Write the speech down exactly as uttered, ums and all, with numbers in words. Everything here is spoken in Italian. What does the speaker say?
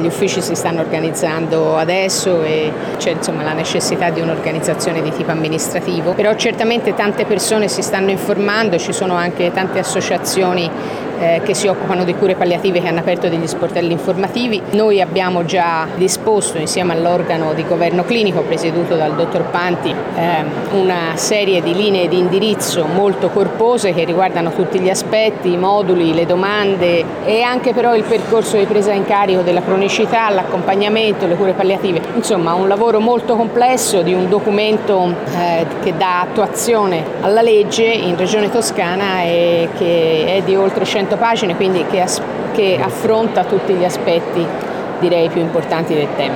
gli uffici si stanno organizzando adesso e c'è insomma la necessità di un'organizzazione di tipo amministrativo, però certamente tante persone si stanno informando, ci sono anche tante associazioni eh, che si occupano di cure palliative che hanno aperto degli sportelli informativi. Noi abbiamo già disposto insieme all'organo di governo clinico presieduto dal dottor Panti eh, una serie di linee di indirizzo molto corpose che riguardano tutti gli aspetti, i moduli, le domande e anche però il percorso di presa in carico della cronicità, l'accompagnamento, le cure palliative. Insomma, un lavoro molto complesso di un documento eh, che dà attuazione alla legge in Regione Toscana e che è di oltre cento pagine, quindi che, as- che affronta tutti gli aspetti direi più importanti del tema.